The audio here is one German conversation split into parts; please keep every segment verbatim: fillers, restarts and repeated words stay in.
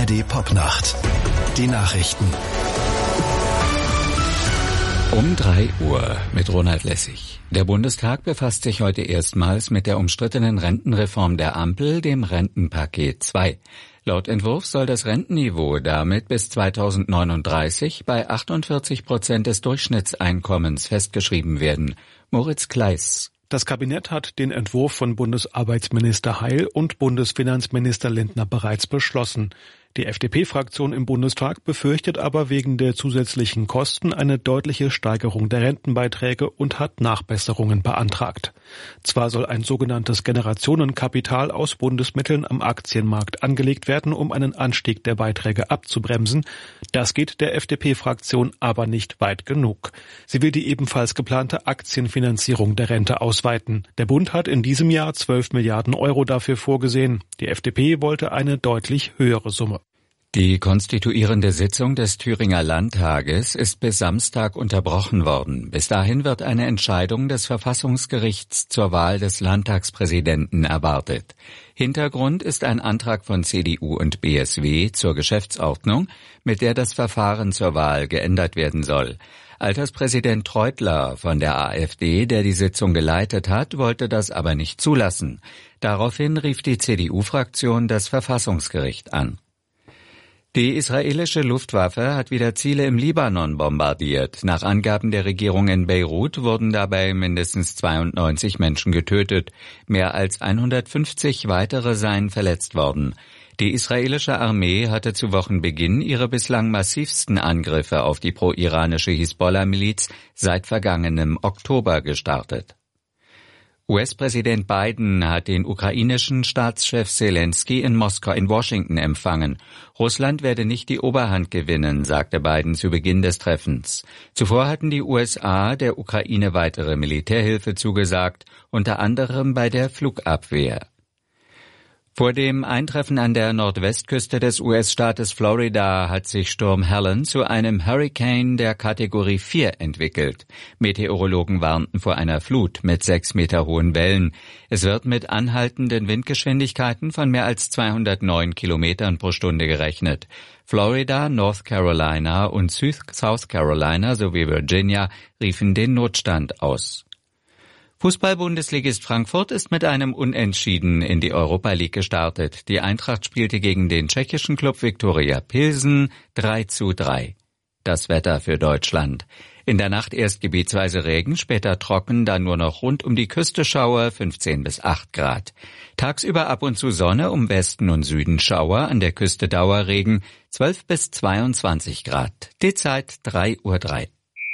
R D Popnacht. Die Nachrichten. Um drei Uhr mit Ronald Lessig. Der Bundestag befasst sich heute erstmals mit der umstrittenen Rentenreform der Ampel, dem Rentenpaket zwei. Laut Entwurf soll das Rentenniveau damit bis zweitausendneununddreißig bei achtundvierzig Prozent des Durchschnittseinkommens festgeschrieben werden. Moritz Kleiss. Das Kabinett hat den Entwurf von Bundesarbeitsminister Heil und Bundesfinanzminister Lindner bereits beschlossen. Die F D P-Fraktion im Bundestag befürchtet aber wegen der zusätzlichen Kosten eine deutliche Steigerung der Rentenbeiträge und hat Nachbesserungen beantragt. Zwar soll ein sogenanntes Generationenkapital aus Bundesmitteln am Aktienmarkt angelegt werden, um einen Anstieg der Beiträge abzubremsen. Das geht der F D P-Fraktion aber nicht weit genug. Sie will die ebenfalls geplante Aktienfinanzierung der Rente ausweiten. Der Bund hat in diesem Jahr zwölf Milliarden Euro dafür vorgesehen. Die F D P wollte eine deutlich höhere Summe. Die konstituierende Sitzung des Thüringer Landtages ist bis Samstag unterbrochen worden. Bis dahin wird eine Entscheidung des Verfassungsgerichts zur Wahl des Landtagspräsidenten erwartet. Hintergrund ist ein Antrag von C D U und B S W zur Geschäftsordnung, mit der das Verfahren zur Wahl geändert werden soll. Alterspräsident Treutler von der AfD, der die Sitzung geleitet hat, wollte das aber nicht zulassen. Daraufhin rief die C D U-Fraktion das Verfassungsgericht an. Die israelische Luftwaffe hat wieder Ziele im Libanon bombardiert. Nach Angaben der Regierung in Beirut wurden dabei mindestens zweiundneunzig Menschen getötet. Mehr als hundertfünfzig weitere seien verletzt worden. Die israelische Armee hatte zu Wochenbeginn ihre bislang massivsten Angriffe auf die pro-iranische Hisbollah-Miliz seit vergangenem Oktober gestartet. U S-Präsident Biden hat den ukrainischen Staatschef Zelensky in Moskau in Washington empfangen. Russland werde nicht die Oberhand gewinnen, sagte Biden zu Beginn des Treffens. Zuvor hatten die U S A der Ukraine weitere Militärhilfe zugesagt, unter anderem bei der Flugabwehr. Vor dem Eintreffen an der Nordwestküste des U S-Staates Florida hat sich Sturm Helen zu einem Hurricane der Kategorie vier entwickelt. Meteorologen warnten vor einer Flut mit sechs Meter hohen Wellen. Es wird mit anhaltenden Windgeschwindigkeiten von mehr als zweihundertneun Kilometern pro Stunde gerechnet. Florida, North Carolina und South Carolina sowie Virginia riefen den Notstand aus. Fußball-Bundesligist Frankfurt ist mit einem Unentschieden in die Europa League gestartet. Die Eintracht spielte gegen den tschechischen Klub Viktoria Pilsen drei zu drei. Das Wetter für Deutschland. In der Nacht erst gebietsweise Regen, später trocken, dann nur noch rund um die Küste Schauer, fünfzehn bis acht Grad. Tagsüber ab und zu Sonne, um Westen und Süden Schauer, an der Küste Dauerregen, zwölf bis zweiundzwanzig Grad. Die Zeit drei Uhr drei.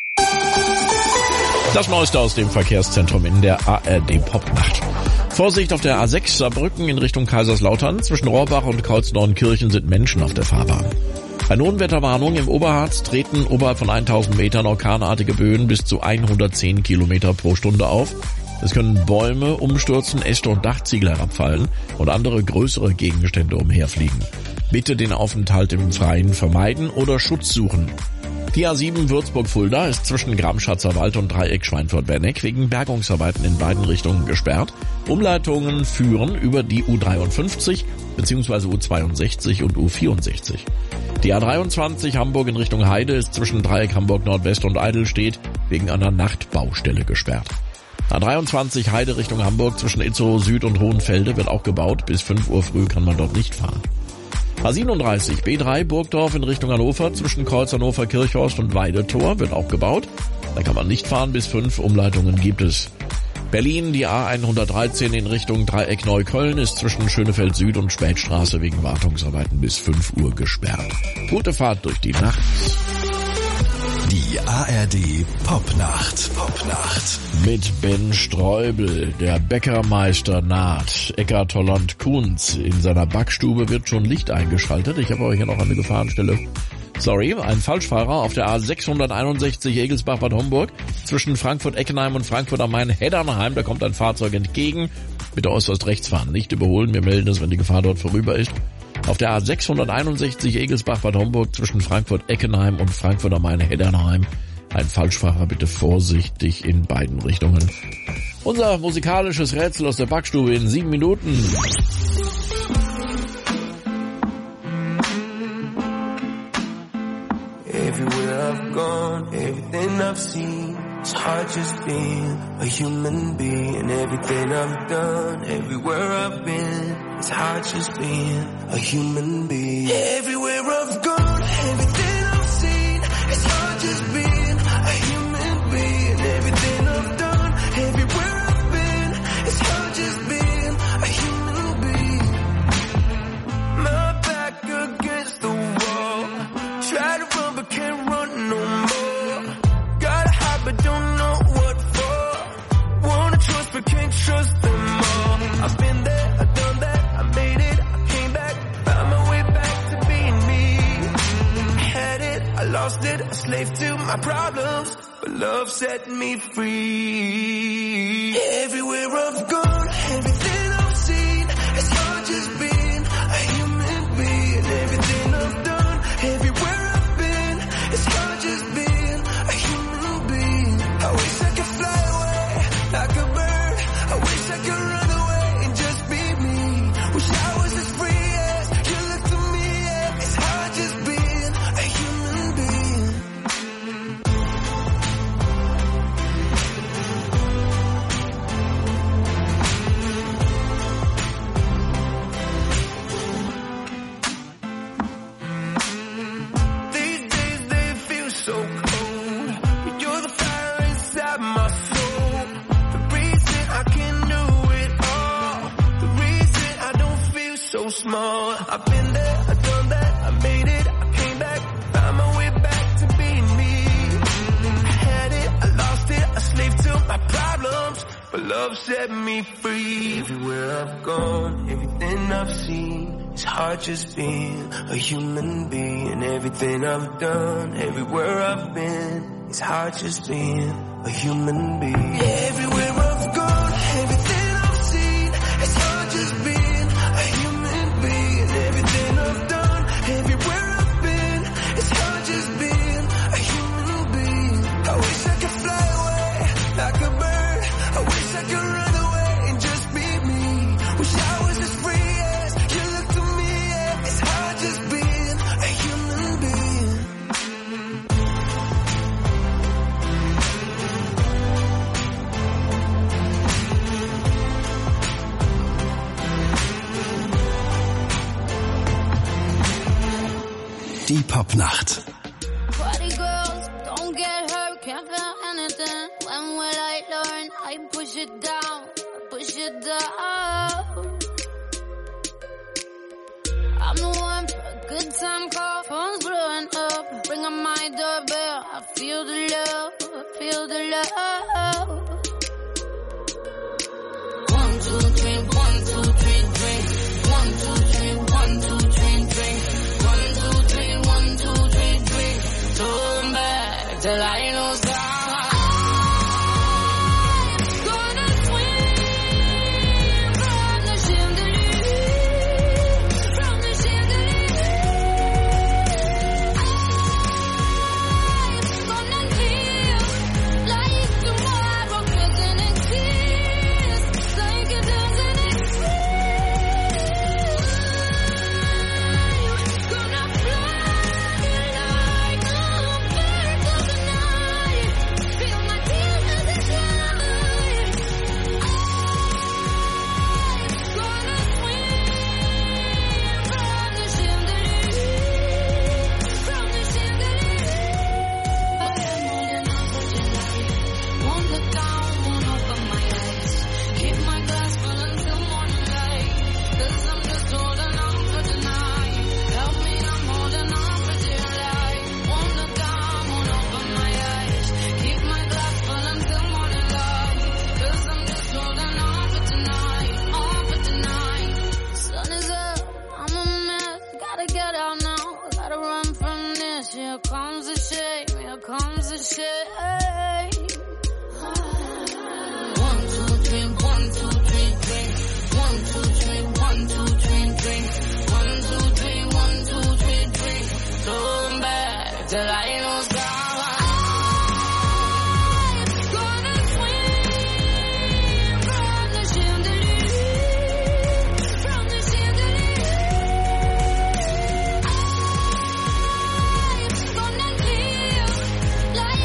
Das Neueste aus dem Verkehrszentrum in der A R D Popnacht. Vorsicht auf der A sechs Saarbrücken in Richtung Kaiserslautern. Zwischen Rohrbach und Kreuzneunkirchen sind Menschen auf der Fahrbahn. Bei Notwetterwarnung im Oberharz treten oberhalb von tausend Metern orkanartige Böen bis zu hundertzehn Kilometer pro Stunde auf. Es können Bäume umstürzen, Äste und Dachziegel herabfallen und andere größere Gegenstände umherfliegen. Bitte den Aufenthalt im Freien vermeiden oder Schutz suchen. Die A sieben Würzburg-Fulda ist zwischen Gramschatzer Wald und Dreieck Schweinfurt-Werneck wegen Bergungsarbeiten in beiden Richtungen gesperrt. Umleitungen führen über die U dreiundfünfzig bzw. U zweiundsechzig und U vierundsechzig. Die A dreiundzwanzig Hamburg in Richtung Heide ist zwischen Dreieck Hamburg Nordwest und Eidelstedt wegen einer Nachtbaustelle gesperrt. A dreiundzwanzig Heide Richtung Hamburg zwischen Itzehoe Süd und Hohenfelde wird auch gebaut. Bis fünf Uhr früh kann man dort nicht fahren. A siebenunddreißig B drei Burgdorf in Richtung Hannover zwischen Kreuz Hannover Kirchhorst und Weidetor wird auch gebaut. Da kann man nicht fahren, bis fünf Umleitungen gibt es. Berlin, die A hundertdreizehn in Richtung Dreieck Neukölln ist zwischen Schönefeld Süd und Spätstraße wegen Wartungsarbeiten bis fünf Uhr gesperrt. Gute Fahrt durch die Nacht. Die A R D Popnacht. Popnacht. Mit Ben Streubel, der Bäckermeister naht. Eckart Holland Kunz. In seiner Backstube wird schon Licht eingeschaltet. Ich habe euch hier noch eine Gefahrenstelle. Sorry, ein Falschfahrer auf der A sechshunderteinundsechzig Egelsbach-Bad Homburg zwischen Frankfurt-Eckenheim und Frankfurt am Main-Heddernheim. Da kommt ein Fahrzeug entgegen. Bitte äußerst rechts fahren, nicht überholen. Wir melden es, wenn die Gefahr dort vorüber ist. Auf der A sechshunderteinundsechzig Egelsbach-Bad Homburg zwischen Frankfurt-Eckenheim und Frankfurt am Main-Heddernheim. Ein Falschfahrer, bitte vorsichtig in beiden Richtungen. Unser musikalisches Rätsel aus der Backstube in sieben Minuten. gone, everything I've seen, it's hard just being a human being. Everything I've done, everywhere I've been, it's hard just being a human being. Everywhere I've gone, everything I've seen, it's hard just being a human being. Everything I've done, everywhere I've been, it's hard just being a human being. My back against the wall, try to run but can't run no more. Gotta hide but don't know what for. Wanna trust but can't trust them all. I've been there, I've done that, I made it, I came back, found my way back to being me. I had it, I lost it, a slave to my problems, but love set me free. Everywhere I've gone, everything I've seen, it's hard just being a human being. Everything I've done, everywhere I've been, it's hard just being a human being. I wish I could fly away like a bird. I wish I could run away and just be me. Wish I was as free as you look to me. Yeah. It's hard just being a human being. These days they feel so cold. You're the fire inside my soul. The reason I can do it all. The reason I don't feel so small. I've been there, I've done that, I made it, I came back, found my way back to being me. I had it, I lost it, a slave to my problems, but love set me free. Everywhere I've gone, everything I've seen, it's hard just being a human being. Everything I've done, everywhere I've been, it's hard just being a human being. Everywhere I've gone, everything I've seen, it's hard just being a human being. Everything I've done, everywhere I've been, it's hard just being a human being. I wish I could fly away like a bird. I wish I could run away and just be me. Wish I was as free as you look to me. Yeah. It's hard just being a human being. Die Popnacht. Party girls, don't get hurt, can't feel anything. When will I learn? I push it down, push it down. I'm the one for a good time call, phone's blowing up. Bring up my doorbell, I feel the love, I feel the love. One, two, three, one, two, three, drink. One, two, three, one, two, three, drink. One, two, three, one, two, three, drink. Turn back till I know time. Gonna swim from the chandelier, from the chandelier. I'm gonna live like tomorrow doesn't exist, like it doesn't exist. Gonna fly like a bird of the night. Feel my tears as they slide. Gonna swim from the chandelier, from the chandelier. I'm holding on for tonight. Won't look down, won't open my eyes. Keep my glass full until morning light. 'Cause I'm just holding on for tonight. Help me, I'm holding on for dear life. Won't look down, won't open my eyes. Keep my glass full until morning light. 'Cause I'm just holding on for tonight, on for tonight. Sun is up, I'm a mess. Gotta get out now, gotta run from this. Here comes the shame, here comes the shame. One, two, three, one, two, three, drink. One, two, three, one, two, three, drink. One, two, three, one, two, three, drink. Turn back till I know time. Gonna swim from the chandelier, from the chandelier. I'm gonna live like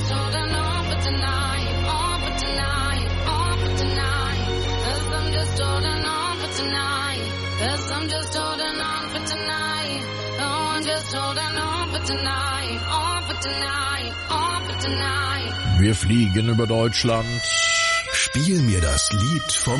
just holding on for tonight, on for tonight, on for tonight. Cause I'm just holding on for tonight. Cause I'm just holding on for tonight. Oh, I'm just holding on for tonight, on for tonight, on for tonight. Wir fliegen über Deutschland. Spiel mir das Lied vom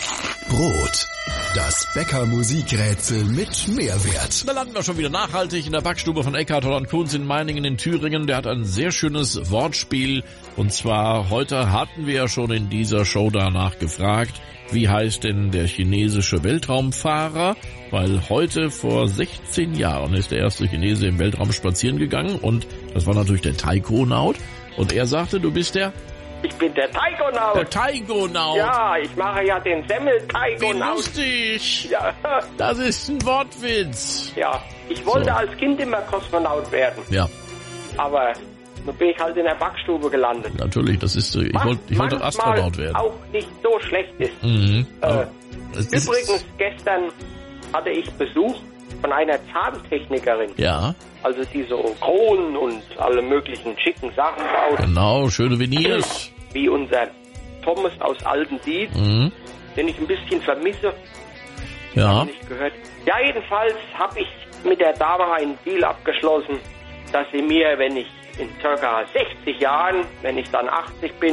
Brot. Das Bäcker-Musikrätsel mit Mehrwert. Da landen wir schon wieder nachhaltig in der Backstube von Eckhard Holland Kunz in Meiningen in Thüringen. Der hat ein sehr schönes Wortspiel. Und zwar, heute hatten wir ja schon in dieser Show danach gefragt, wie heißt denn der chinesische Weltraumfahrer? Weil heute vor sechzehn Jahren ist der erste Chinese im Weltraum spazieren gegangen. Und das war natürlich der Taikonaut. Und er sagte, du bist der... Ich bin der Taikonaut. Der Taikonaut. Ja, ich mache ja den Wie Semmel-Taikonaut. lustig. Ja. Das ist ein Wortwitz. Ja, ich wollte So. als Kind immer Kosmonaut werden, Ja, aber nun bin ich halt in der Backstube gelandet. natürlich, das ist, ich Was wollte, ich wollte manchmal Astronaut werden. auch nicht so schlecht ist. Mhm. Äh, Aber es ist- Übrigens, gestern hatte ich Besuch von einer Zahntechnikerin, Ja, also die so Kronen und alle möglichen schicken Sachen baut, genau, schöne Veneers. wie unser Thomas aus Altendiet, Mhm. den ich ein bisschen vermisse. Ja, Nicht gehört. Ja, jedenfalls habe ich mit der Dame einen Deal abgeschlossen, dass sie mir, wenn ich in circa sechzig Jahren, wenn ich dann achtzig bin,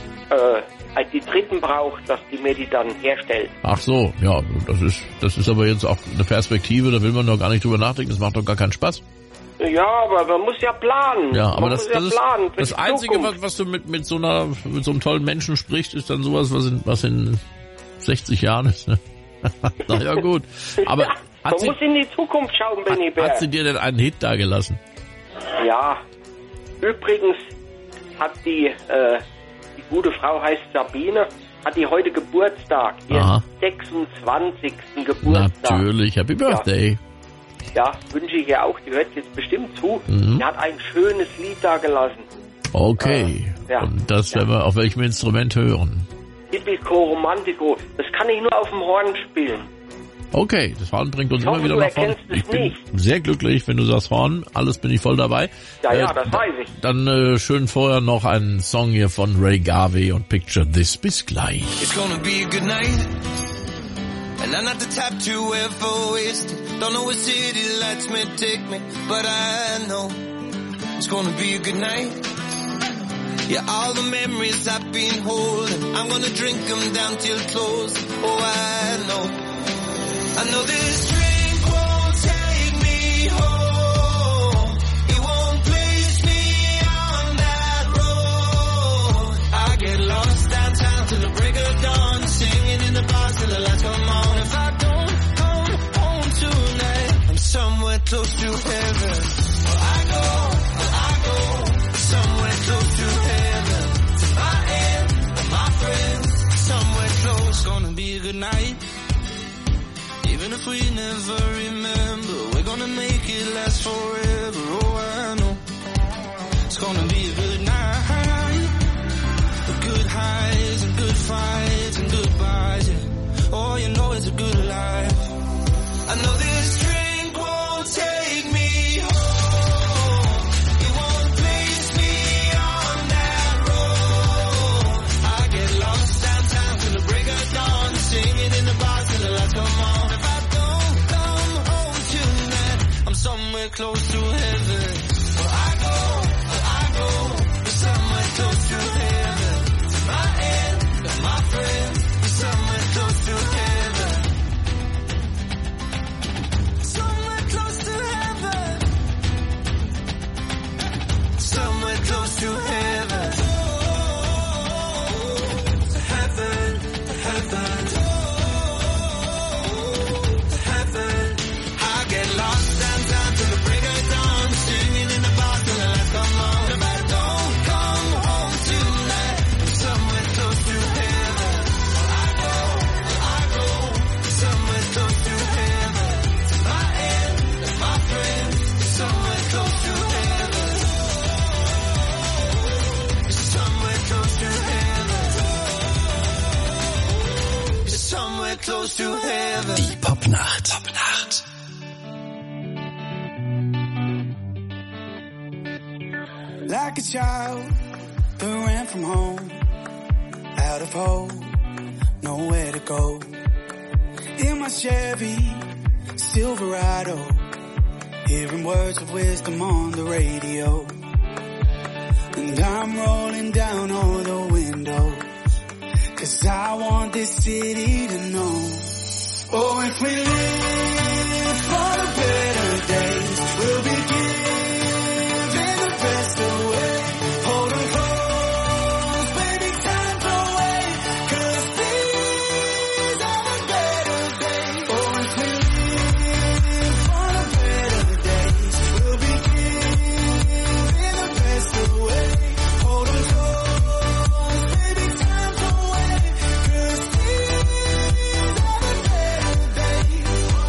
äh, die Dritten braucht, dass die mir die dann herstellt. ach so, ja, das ist, das ist aber jetzt auch eine Perspektive, da will man doch gar nicht drüber nachdenken, das macht doch gar keinen Spaß. Ja, aber man muss ja planen. Ja, aber man das, muss ja das ist planen für das die Einzige, Zukunft. was, was du mit, mit so einer, mit so einem tollen Menschen sprichst, ist dann sowas, was in, was in sechzig Jahren ist, ne? Na ja, gut. Aber Ja, hat man sie, muss in die Zukunft schauen, Benny hat, Bär. hat sie dir denn einen Hit da gelassen? Ja, übrigens hat die, äh, die gute Frau heißt Sabine, hat die heute Geburtstag, ihren Aha. sechsundzwanzigsten Geburtstag. Natürlich, Happy Birthday. Ja, wünsche ich ihr auch, die hört jetzt bestimmt zu. Mhm. Die hat ein schönes Lied da gelassen. Okay. Äh, ja. Und das werden wir auf welchem Instrument hören? Tipico Romantico, das kann ich nur auf dem Horn spielen. Okay, das Horn bringt uns Ich hoffe, immer wieder du nach vorne. erkennst es Ich bin nicht. sehr glücklich, wenn du sagst Horn. Alles bin ich voll dabei. Ja, ja, Äh, das da- weiß ich. Dann äh, schön vorher noch einen Song hier von Ray Garvey und Picture This. Bis gleich. It's gonna be a good night. And I'm not the type to ever waste it. Don't know what city lets me take me, but I know it's gonna be a good night. Yeah, all the memories I've been holding, I'm gonna drink them down till close. Oh, I know. I know this drink won't take me home. It won't place me on that road. I get lost downtown till the break of dawn, singing in the bars till the lights come on. If I don't come home tonight, I'm somewhere close to heaven. Well, I go, well, I go somewhere close to heaven. To my end, my friends, somewhere close. Gonna be a good night. Even if we never remember, we're gonna make it last forever. Oh, I know it's gonna be a good night. Good highs and good fights and goodbyes. Yeah. Oh, you know it's a good life. I know this drink won't take me home. It won't place me on that road. I get lost downtown till the break of dawn, singing in the bars till the lights come on. If I don't come home tonight, I'm somewhere close to heaven. Well, I go, well, I go somewhere close to heaven. To my end, my friends, somewhere close to heaven. Somewhere close to heaven. Somewhere close to heaven. Heaven, heaven. Heaven. I get lost downtown till the break of dawn, singing in the bars till the lights come on. If I don't come home tonight, I'm somewhere close to heaven. I go, I go somewhere close to heaven. To my end, my friends, somewhere close to heaven. Somewhere close to heaven. Somewhere close to heaven. Die Popnacht. Popnacht. Like a child, that ran from home, out of hope, nowhere to go. In my Chevy Silverado, hearing words of wisdom on the radio. And I'm rolling down all the windows, 'cause I want this city to know. Oh, if we live for the better days, we'll be giving the best away. Hold 'em close, baby, time's away, 'cause these are the better days. Oh, if we live for the better days, we'll be giving the best away. Hold 'em close, baby, time's away, 'cause these are the better days.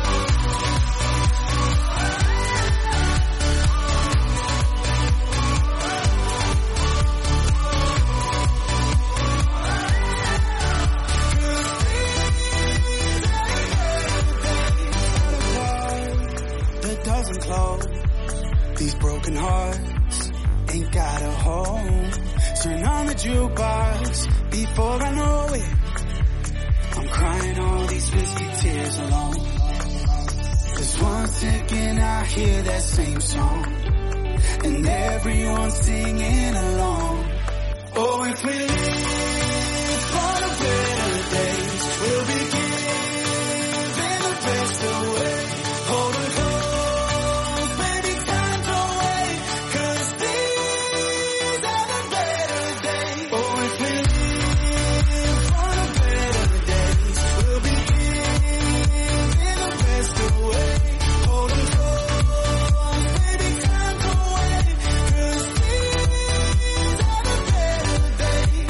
That doesn't close. These broken hearts ain't got a home. Turn on the jukebox before I know it. I'm crying all these whiskey tears alone. 'Cause once again I hear that same song, and everyone's singing along. Oh, if we live for the better days, we'll be giving the best away. Hold 'em close, baby, time's away, 'cause these are the better days. Oh, if we live for the better days, we'll be giving the best away. Hold 'em close, baby, time's away, 'cause these are the better days.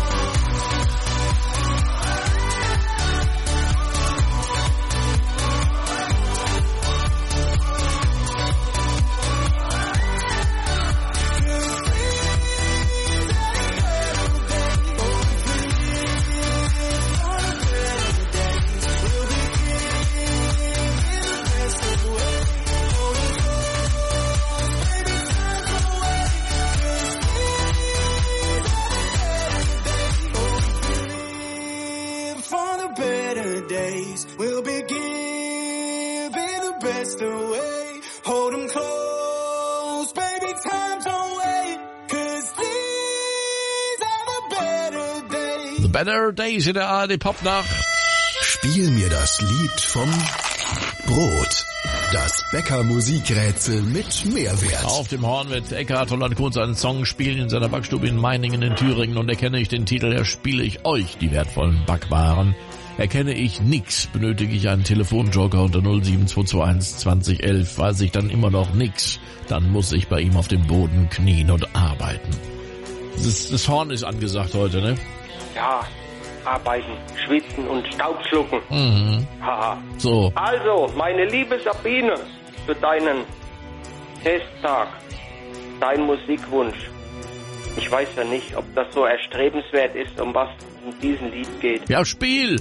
For the better days, we'll be giving the best away. Hold 'em close, baby, time's away, 'cause these are the better days. The Better Days in der A R D Popnacht. Spiel mir das Lied vom Brot. Das Bäcker Musikrätsel mit Mehrwert. Auf dem Horn wird Eckhard Holland Kurz einen Song spielen in seiner Backstube in Meiningen in Thüringen, und erkenne ich den Titel, erspiele ich euch die wertvollen Backwaren. Erkenne ich nix, benötige ich einen Telefonjoker unter null sieben zwei zwei eins zwanzig elf. Weiß ich dann immer noch nix, dann muss ich bei ihm auf dem Boden knien und arbeiten. Das, das Horn ist angesagt heute, ne? Ja, arbeiten, schwitzen und Staub schlucken. Mhm. Haha. So. Also, meine liebe Sabine, für deinen Testtag, dein Musikwunsch. Ich weiß ja nicht, ob das so erstrebenswert ist, um was in diesem Lied geht. Ja, Spiel!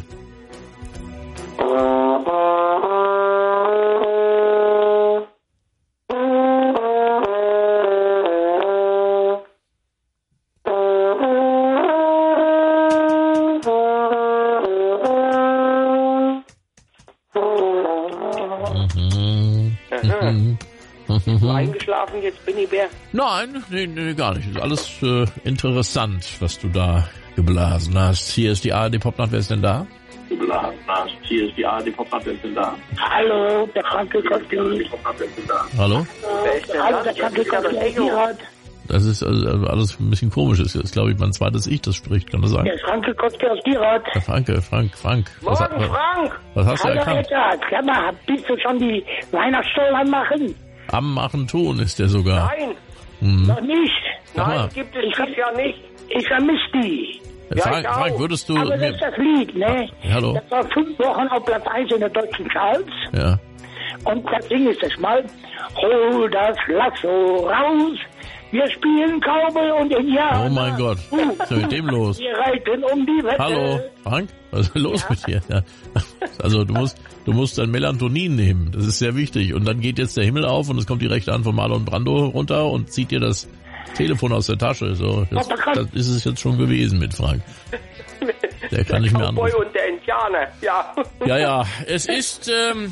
Bist du eingeschlafen jetzt, Binny Bär? Nein, nee, nee, gar nicht. Ist alles äh, interessant, was du da geblasen hast. Hier ist die A R D Popnacht, wer ist denn da? Geblasen hast. Hier ist die A R D Popnacht, wer ist denn da? Hallo, der Franke Koski. Hallo? Wer ist denn Hallo, da? der Franke Ich hab das Koski. Echo. Das ist also alles ein bisschen komisch. Das ist, glaube ich, mein zweites Ich, das spricht. Kann das sein? Der Franke Koski aus Dierat. Herr Franke, Frank, Frank. Was, Morgen, was, Frank! was hast du Hallo, erkannt? Edward. Sag mal, bist du schon die Weihnachtsstollen anmachen? Am Machen tun ist der sogar. Nein, Mhm. Noch nicht. Sag mal. nein, gibt es dieses Jahr nicht. Ich vermisse die. Ja, Frank, ich auch. Frank, würdest du Aber das mir... ist das Lied, ne? Ja, hallo. Das war fünf Wochen auf Platz eins in der deutschen Charts. Ja. Und das Ding ist das mal. Hol das Lasso raus. Wir spielen Cowboy und Indianer. Oh mein Gott. Uh, Was ist denn mit dem los? Wir reiten um die Wette. Hallo, Frank? Was ist denn los mit dir? Ja. Also du musst, du musst dein Melatonin nehmen. Das ist sehr wichtig. Und dann geht jetzt der Himmel auf und es kommt die rechte Hand von Marlon Brando runter und zieht dir das Telefon aus der Tasche. So, das, das ist es jetzt schon gewesen mit Frank. Der kann nicht mehr anrufen. Der Cowboy und der Indianer, ja. Ja, ja, es ist ähm,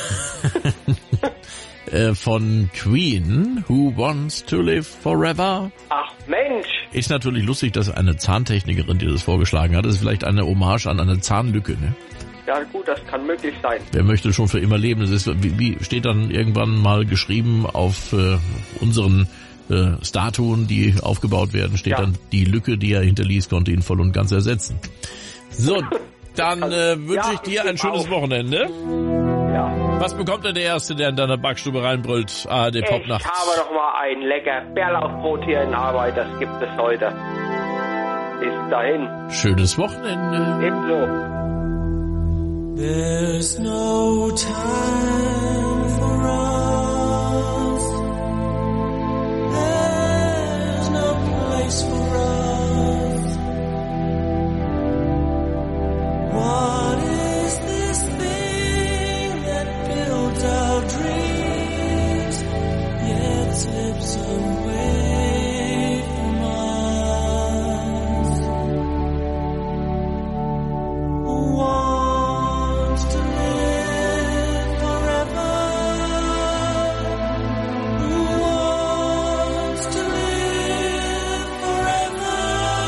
äh, von Queen, Who Wants to Live Forever. Ach Mensch. Ist natürlich lustig, dass eine Zahntechnikerin dir das vorgeschlagen hat. Das ist vielleicht eine Hommage an eine Zahnlücke, ne? Ja gut, das kann möglich sein. Wer möchte schon für immer leben? Das ist, wie, wie steht dann irgendwann mal geschrieben auf äh, unseren äh, Statuen, die aufgebaut werden, steht ja. dann, die Lücke, die er hinterließ, konnte ihn voll und ganz ersetzen. So, dann äh, wünsche ja, ich dir ein schönes auf. Wochenende. Ja. Was bekommt denn der Erste, der in deiner Backstube reinbrüllt? A R D Popnacht. Ich habe noch mal ein lecker Bärlauchbrot hier in Arbeit, das gibt es heute. Bis dahin. Schönes Wochenende. Ebenso. There's no time for us. There's no place for us. What is this thing that builds our dreams yet slips away from us? Wants to live forever. Who wants to live forever?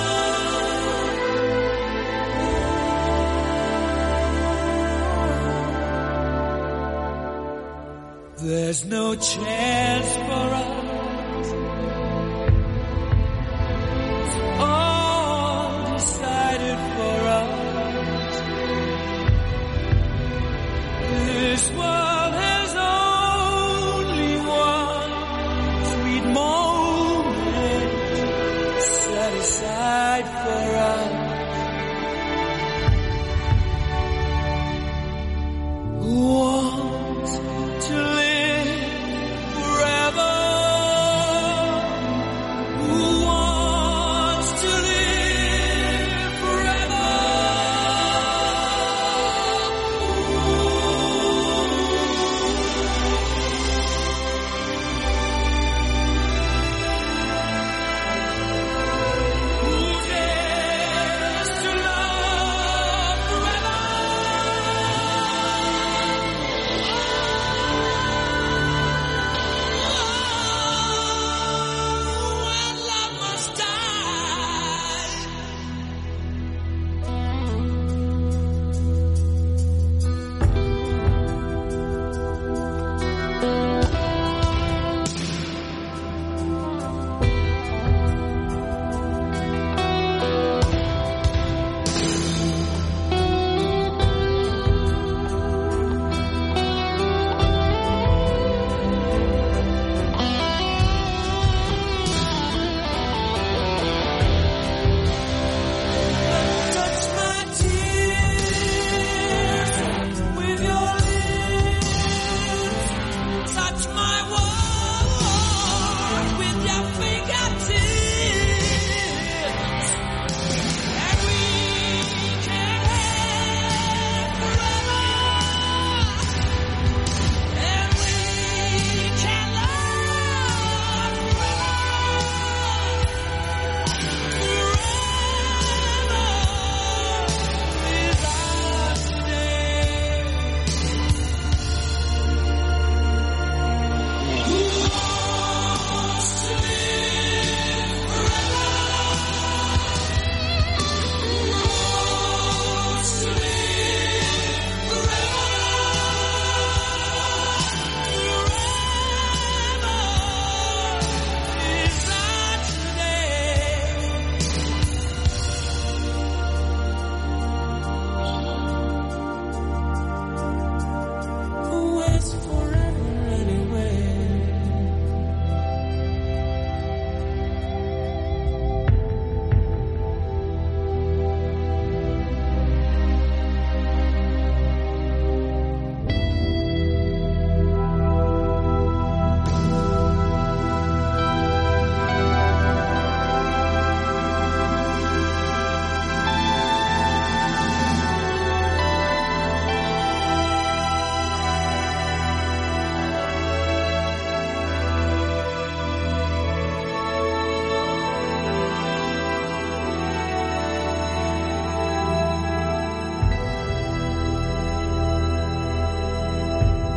There's no chance for us. It's all decided for us. This world has only one sweet moment set aside for us. Who wants to live forever? Who wants to live forever? Who dares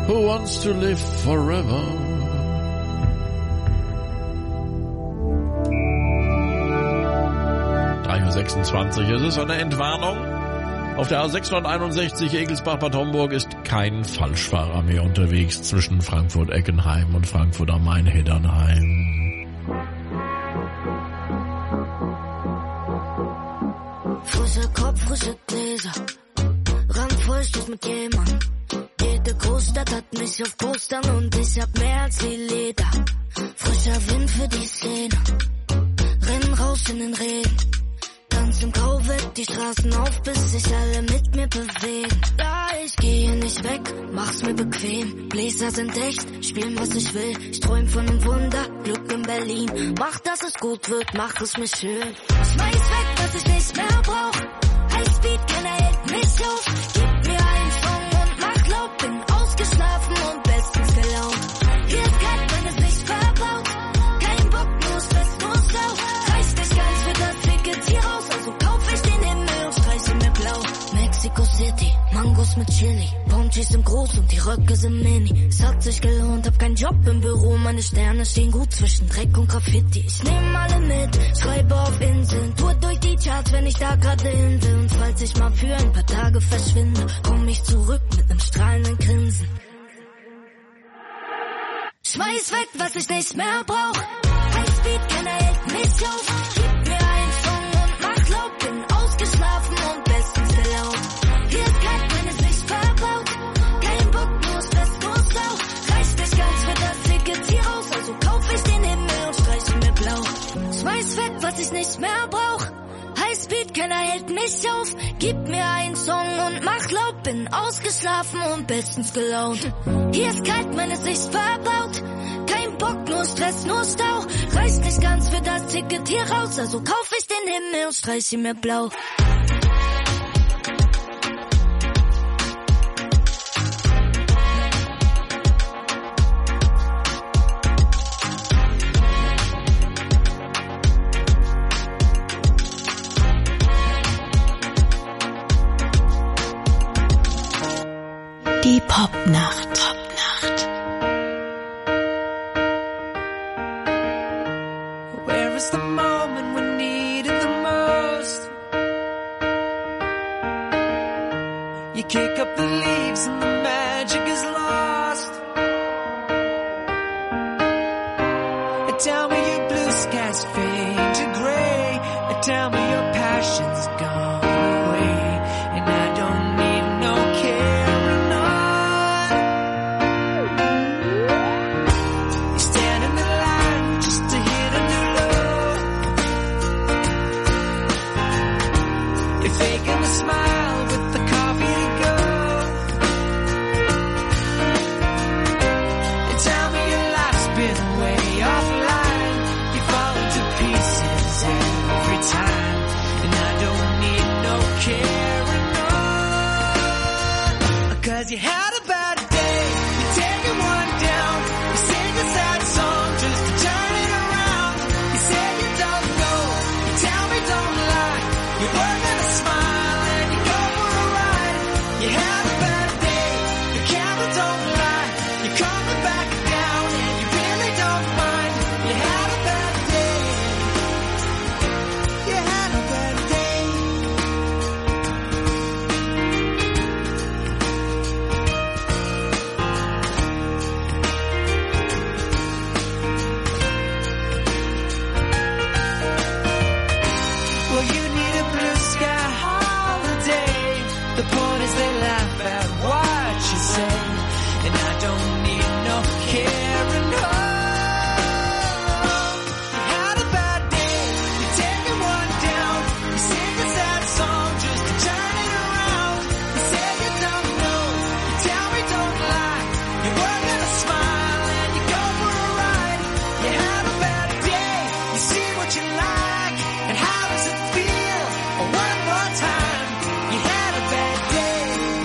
Who Wants to Live Forever? drei Uhr sechsundzwanzig, es ist eine Entwarnung. Auf der A sechshunderteinundsechzig Egelsbach-Bad Homburg ist kein Falschfahrer mehr unterwegs zwischen Frankfurt-Eckenheim und Frankfurt am Main-Heddernheim. Frischer Kopf, frische Gläser, randvoll steht mit jemandem. Jede Großstadt hat mich auf Postern und ich hab mehr als wie Leder. Frischer Wind für die Szene, rennen raus in den Regen. Ganz im Grau weg die Straßen auf, bis sich alle mit mir bewegen. Ja, ich gehe nicht weg, mach's mir bequem. Bläser sind echt, spielen was ich will. Ich träum von einem Wunder, Glück in Berlin. Mach, dass es gut wird, mach es mir schön. Schmeiß weg, was ich nicht mehr brauch. Highspeed, keiner hält mich auf. Gib mir einen Song und mach laut. Bin ausgeschlafen und bestens gelaunt. Hier ist kalt, wenn es nicht verbaut. Kein Bock, nur Stress, nur Stau. Reicht nicht ganz für das Ticket hier raus. Also kauf ich den Himmel und streiche mir blau. Mexico City, Mangos mit Chili. Ponchis sind groß und die Röcke sind mini. Es hat sich gelohnt, hab keinen Job im Büro. Meine Sterne stehen gut zwischen Dreck und Graffiti. Ich nehm alle mit, schreibe auf Inseln. Tour durch die Charts, wenn ich da gerade hin will. Und falls ich mal für ein paar Tage verschwinde, komm ich zurück mit nem strahlenden Grinsen. Schmeiß weg, was ich nicht mehr brauch. Highspeed, keiner hält mich auf. Gib mir einen Song und mach laut. Bin ausgeschlafen und bestens gelaunt. Hier ist kalt, wenn es nicht verbaut. Kein Bock, nur Stress, nur Stau. Reicht nicht ganz für das Ticket hier raus. Also kauf ich den Himmel und streiche mir blau. Schmeiß weg, was ich nicht mehr brauch. Highspeed, keiner hält mich auf. Gib mir einen Song und mach laut. Bin ausgeschlafen und bestens gelaunt. Hier ist kalt, meine Sicht verbaut. Kein Bock, nur Stress, nur Stau. Reicht nicht ganz für das Ticket hier raus. Also kauf ich den Himmel und streiche mir blau. Die Popnacht. Popnacht. Where is the moment we need it the most? You kick up the leaves and the magic is lost. Tell me your blue skies fade to gray. Tell me your passion's gone away. And I don't need no carrying on. You stand in the line just to hit a new low. You're faking a smile with the coffee to go. And tell me your life's been way offline. You fall into pieces every time. And I don't need no carrying on. Cause you had a bad day. You're taking one down. You sing a sad song just to turn it around. You say you don't know. You tell me don't lie. You're working a smile and you go for a ride. You had a bad day. The camera don't lie. You're coming back down and you really don't mind. You had a bad day. You had a bad day. Well, you need a blue sky holiday. The point is they laugh at what you say. And I don't need no carrying on. You had a bad day. You're taking one down. You sing a sad song just to turn it around. You say you don't know. You tell me don't lie. You're working a smile and you go for a ride. You had a bad day. You see what you like. And how does it feel? Oh, one more time. You had a bad day.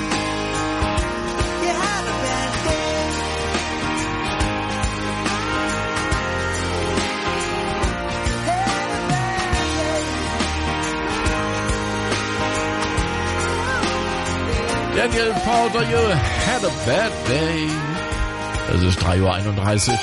You had a bad day. Had a bad day. Daniel Powter, you had a bad day. Es ist drei Uhr einunddreißig.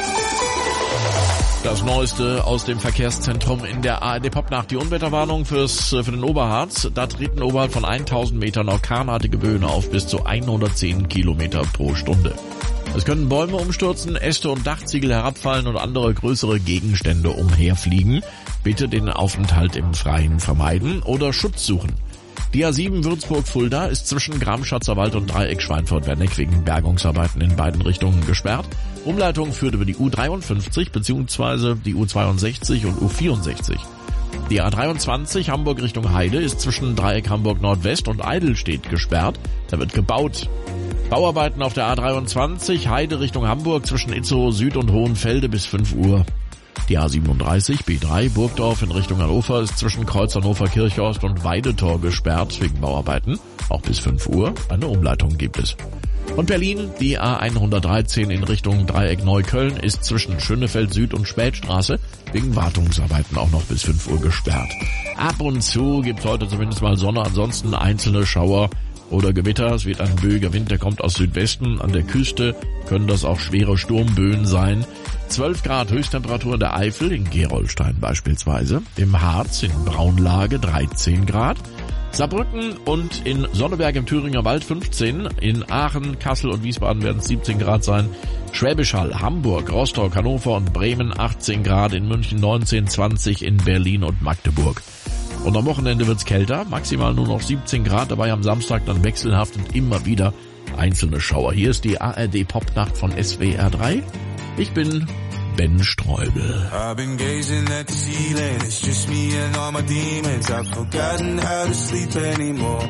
Das Neueste aus dem Verkehrszentrum in der A R D Popnacht. Die Unwetterwarnung fürs, für den Oberharz. Da treten oberhalb von tausend Metern orkanartige Böen auf bis zu hundertzehn Kilometer pro Stunde. Es können Bäume umstürzen, Äste und Dachziegel herabfallen und andere größere Gegenstände umherfliegen. Bitte den Aufenthalt im Freien vermeiden oder Schutz suchen. Die A sieben Würzburg-Fulda ist zwischen Gramschatzer Wald und Dreieck Schweinfurt-Werneck wegen Bergungsarbeiten in beiden Richtungen gesperrt. Umleitung führt über die U dreiundfünfzig bzw. die U zweiundsechzig und U vierundsechzig. Die A dreiundzwanzig Hamburg Richtung Heide ist zwischen Dreieck Hamburg Nordwest und Eidelstedt gesperrt. Da wird gebaut. Bauarbeiten auf der A dreiundzwanzig Heide Richtung Hamburg zwischen Itzehoe Süd und Hohenfelde bis fünf Uhr. Die A siebenunddreißig B drei Burgdorf in Richtung Hannover ist zwischen Kreuz Hannover-Kirchhorst und Weidetor gesperrt wegen Bauarbeiten. Auch bis fünf Uhr. Eine Umleitung gibt es. Und Berlin, die A hundertdreizehn in Richtung Dreieck Neukölln ist zwischen Schönefeld Süd und Spätstraße wegen Wartungsarbeiten auch noch bis fünf Uhr gesperrt. Ab und zu gibt heute zumindest mal Sonne, ansonsten einzelne Schauer oder Gewitter. Es wird ein böiger Wind, der kommt aus Südwesten. An der Küste können das auch schwere Sturmböen sein. zwölf Grad Höchsttemperatur in der Eifel, in Gerolstein beispielsweise. Im Harz in Braunlage dreizehn Grad. Saarbrücken und in Sonneberg im Thüringer Wald fünfzehn. In Aachen, Kassel und Wiesbaden werden es siebzehn Grad sein. Schwäbisch Hall, Hamburg, Rostock, Hannover und Bremen achtzehn Grad. In München neunzehn, zwanzig in Berlin und Magdeburg. Und am Wochenende wird's kälter, maximal nur noch siebzehn Grad, dabei am Samstag dann wechselhaft und immer wieder einzelne Schauer. Hier ist die A R D Popnacht von S W R drei. Ich bin Ben Streubel. I've been gazing at the ceiling, it's just me and all my demons. I've forgotten how to sleep anymore.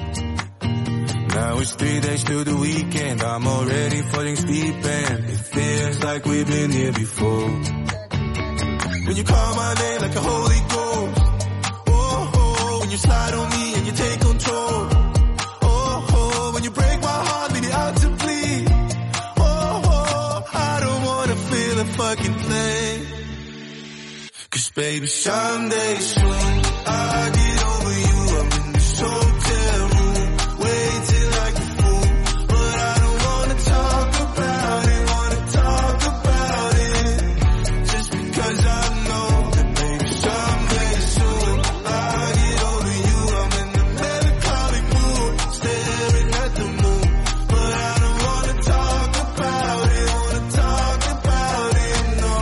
Now it's three days to the weekend, I'm already falling deep and it feels like we've been here before. When you call my name like a holy ghost, oh, oh, when you slide on me and you take control, oh, oh, when you break my heart, leave me out to bleed, oh, oh, I don't wanna feel a fucking thing. Cause baby, someday soon I get over you. I'm in this hotel room, waiting like a fool, but I don't wanna talk about it, wanna talk about it, just because I know that baby, someday soon I get over you. I'm in the melancholic mood, staring at the moon, but I don't wanna talk about it, wanna talk about it, no.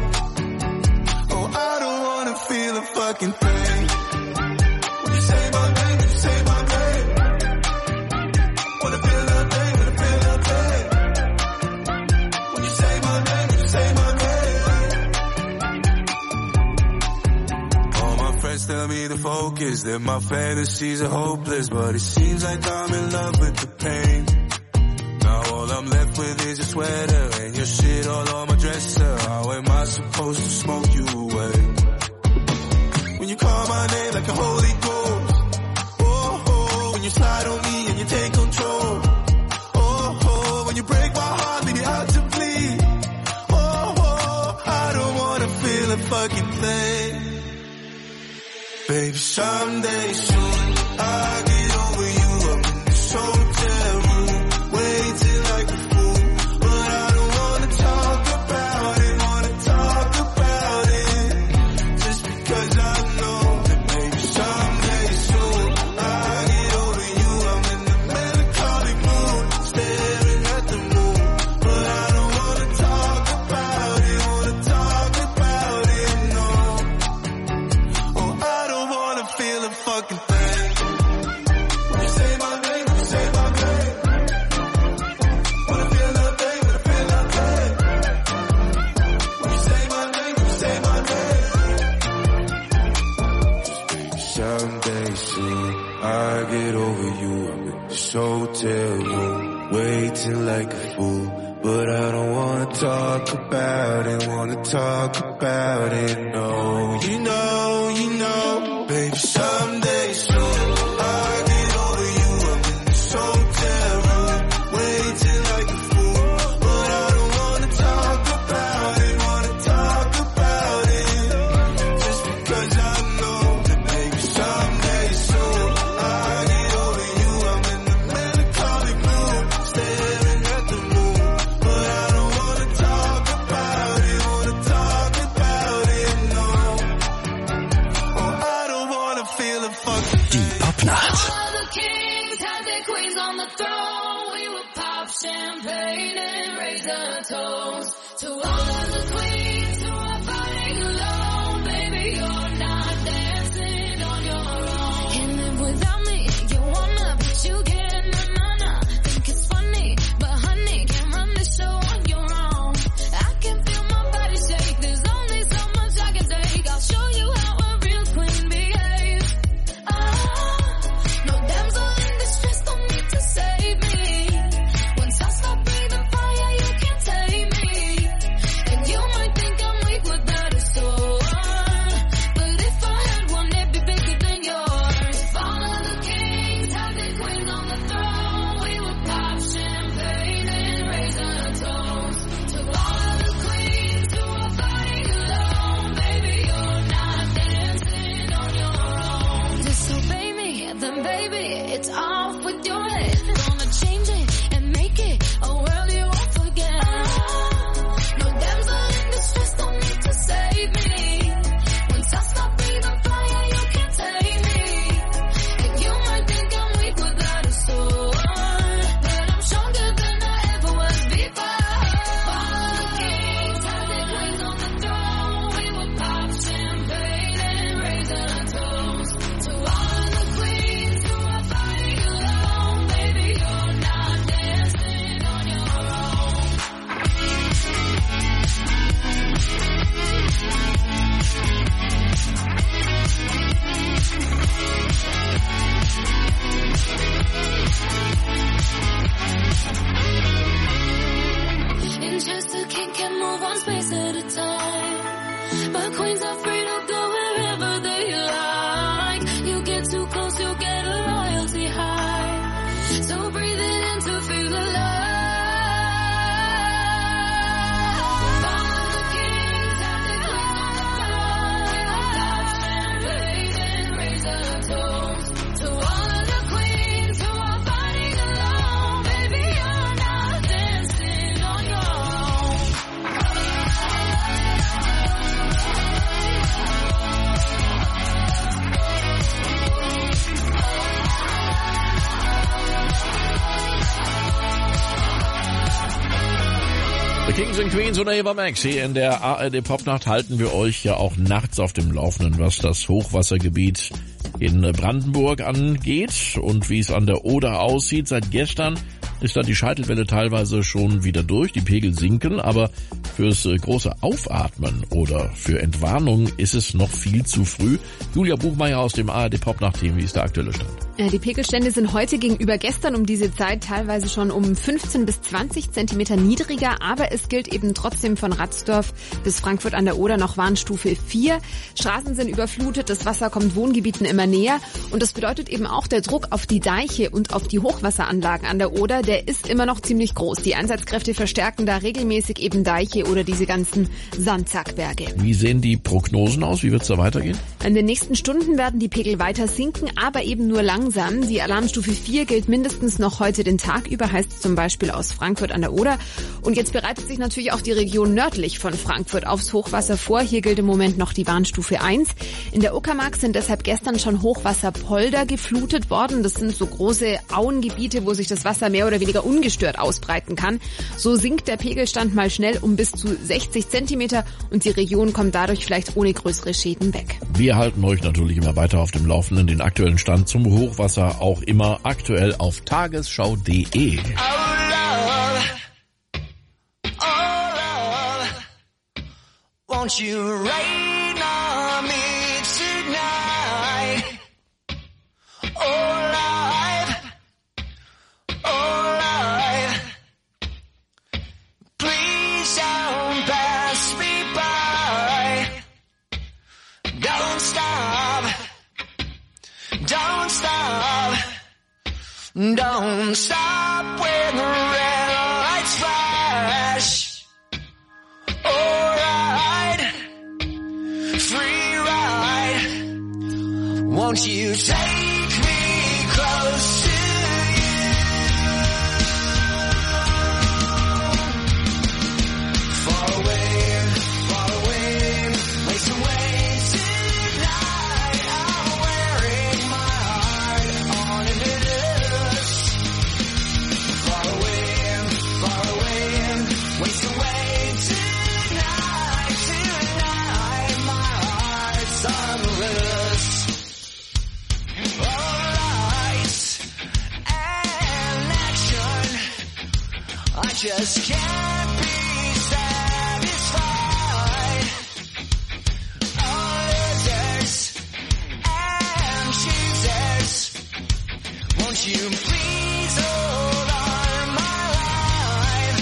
Oh, I don't wanna feel a fucking thing. When you say my name, you say my name. Wanna feel nothing, wanna feel nothing. When you say my name, you say my name. All my friends tell me to focus, that my fantasies are hopeless, but it seems like I'm in love with the pain. Now all I'm left with is your sweater and your shit all on my dresser. How am I supposed to smoke you away? When you call my name like a holy ghost, oh, oh, when you slide on me and you take control, oh, oh, when you break my heart, leave me out to bleed, oh, oh, I don't wanna feel a fucking thing. Baby, someday soon I get over you. I'm in this hotel room, waiting like a fool, but I don't wanna talk about it, wanna talk about it, just because I know that baby, someday soon I get over you. I'm in the melancholic mood, staring at the moon, but I don't wanna talk about it, wanna talk about it, no. Oh, I don't wanna feel a fucking thing. When you say my name, you say my name. Wanna feel nothing, wanna feel nothing. When you say my name, you say my name. Someday soon I get over you. I'm in this hotel room, waiting like a fool, but I don't wanna talk about it, wanna talk about it, no. You know, you know, baby, someday soon I get over you. I'm in this hotel room, waiting like a fool, but I don't wanna talk about it, wanna talk about it, just because I know that baby, someday soon I get over you. I'm in the melancholic mood, staring at the moon, but I don't wanna on the throne, we will pop champagne and raise a toast to all of the queens who are fighting alone. Baby, you're not dancing on your own. Can't live without me, you wanna, but you can't, na na na. Think it's funny, but honey, can't run the show on your own. I can feel my body shake, there's only so much I can take. I'll show you how a real queen behaves. Ah, no damsel in distress, don't need to save me. Once I stop breathing fire, you can't tame me. And you might think I'm weak without a sword, but if I had one, it'd be bigger than yours. If all of the kings had their queens on the throne, we would pop champagne and raise a toast to all of the queens who are fighting alone. Baby, you're not dancing on your own. Disobey me, then baby, it's off with your head. Gonna change it and make it a world you won't forget. No damsel in distress, don't need to save me. Once I stop breathing fire, you can't tame me. And you might think I'm weak without a sword, but I'm stronger than I ever was before. All the kings had their queens on the throne. We would pop champagne and raise a toast to all of the queens who are fighting alone. Baby, you're not dancing on your own. In just a king can move one space at a time, but queens are free to go wherever they like. You get too close, you'll get a royalty high. So breathe it in to feel alive. All the kings have their queens on the throne. We will pop champagne and raise a toast to all of the queens who are fighting alone. Baby, you're not dancing on your own. The Kings and Queens und Ava Max. Hier in der A R D Popnacht halten wir euch ja auch nachts auf dem Laufenden, was das Hochwassergebiet in Brandenburg angeht und wie es an der Oder aussieht. Seit gestern ist da die Scheitelwelle teilweise schon wieder durch, die Pegel sinken, aber fürs große Aufatmen oder für Entwarnung ist es noch viel zu früh. Julia Buchmeier aus dem A R D Popnacht-Team, wie ist der aktuelle Stand? Die Pegelstände sind heute gegenüber gestern um diese Zeit teilweise schon um fünfzehn bis zwanzig Zentimeter niedriger, aber es gilt eben trotzdem von Ratsdorf bis Frankfurt an der Oder noch Warnstufe vier. Straßen sind überflutet, das Wasser kommt Wohngebieten immer näher und das bedeutet eben auch der Druck auf die Deiche und auf die Hochwasseranlagen an der Oder, der ist immer noch ziemlich groß. Die Einsatzkräfte verstärken da regelmäßig eben Deiche oder diese ganzen Sandsackberge. Wie sehen die Prognosen aus? Wie wird es da weitergehen? In den nächsten Stunden werden die Pegel weiter sinken, aber eben nur langsam. Die Alarmstufe vier gilt mindestens noch heute den Tag über, heißt zum Beispiel aus Frankfurt an der Oder. Und jetzt bereitet sich natürlich auch die Region nördlich von Frankfurt aufs Hochwasser vor. Hier gilt im Moment noch die Warnstufe eins. In der Uckermark sind deshalb gestern schon Hochwasserpolder geflutet worden. Das sind so große Auengebiete, wo sich das Wasser mehr oder weniger ungestört ausbreiten kann. So sinkt der Pegelstand mal schnell um bis zu sechzig Zentimeter und die Region kommt dadurch vielleicht ohne größere Schäden weg. Wir halten euch natürlich immer weiter auf dem Laufenden, den aktuellen Stand zum Hochwasser auch immer aktuell auf tagesschau punkt de. Won't you rain on me tonight? Oh, life, oh, life. Please don't pass me by. Don't stop, don't stop, don't stop when the red lights flash. Won't you take me close to you? Far away, far away, waste away tonight. I'm wearing my heart on a necklace. just can't be satisfied. All losers and choosers, won't you please hold on my life?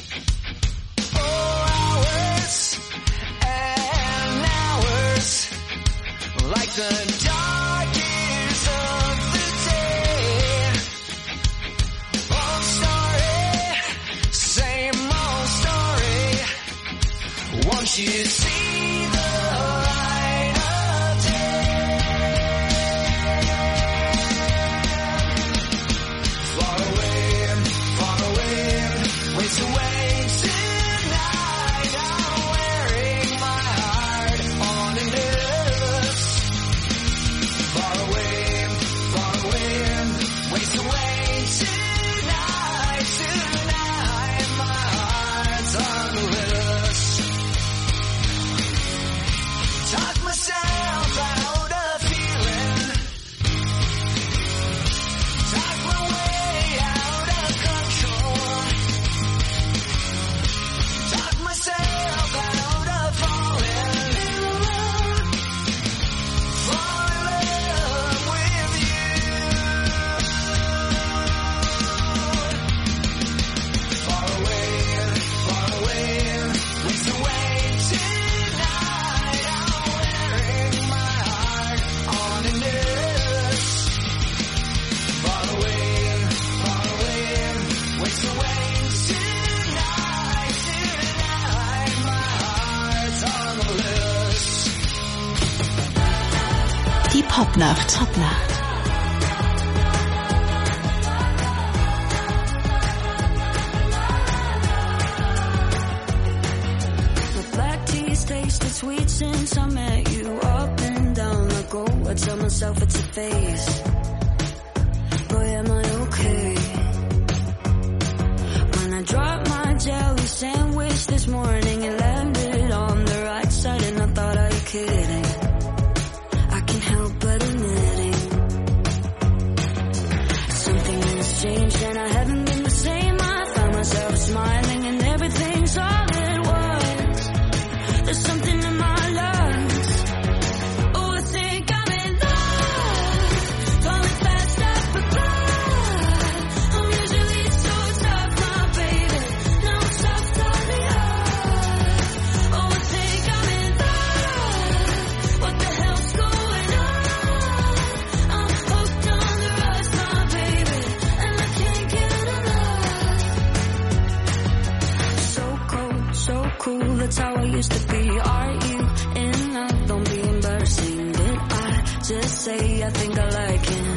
Oh, hours and hours, like the dark years of the day. Old story, same old story. Won't you see the light of day? Far away, far away, ways away tonight. I'm wearing my heart on a noose. Far away, far away, ways away tonight. Tonight, my heart's on the loose. Talk myself out of feeling. Talk my way out of control. Talk myself out of falling in love. Fall in love with you. Far away, far away, ways away tonight. I'm wearing my heart on a noose. Far away, far away, ways away tonight. Tonight, my heart's on the loose. Die Popnacht. Popnacht. The black tea's tasted sweet since I met you. Up and down I go. I tell myself it's a phase. Boy, am I okay? When I dropped my jelly sandwich this morning, it landed on the right side, and I thought, are you kidding? I can't help but admitting something has changed, and I haven't been the same. I found myself smiling, and everything's all it was. There's something in my lungs. Oh, I think I'm in love. Falling fast up above. I'm usually so tough, my baby. Now I'm soft on the earth. Oh, I think I'm in love. What the hell's going on? I'm hooked on the rush, my baby, and I can't get enough. So cold, so cool, that's how I used to be. Are you in love? Don't be embarrassing. Did I just say I think I like him?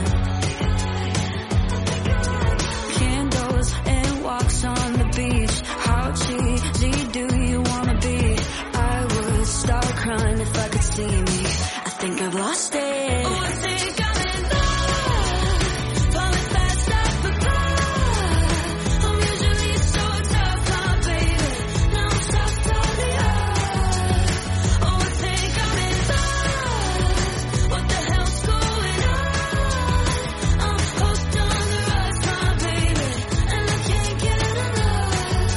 Candles and walks on the beach. How cheesy do you wanna be? I would start crying if I could see me. I think I've lost it. Oh, I think I'm in love. Falling fast up above. I'm usually so tough, my baby. Now I'm soft on the earth. Oh, I think I'm in love. What the hell's going on? I'm hooked on the rush, my baby, and I can't get enough.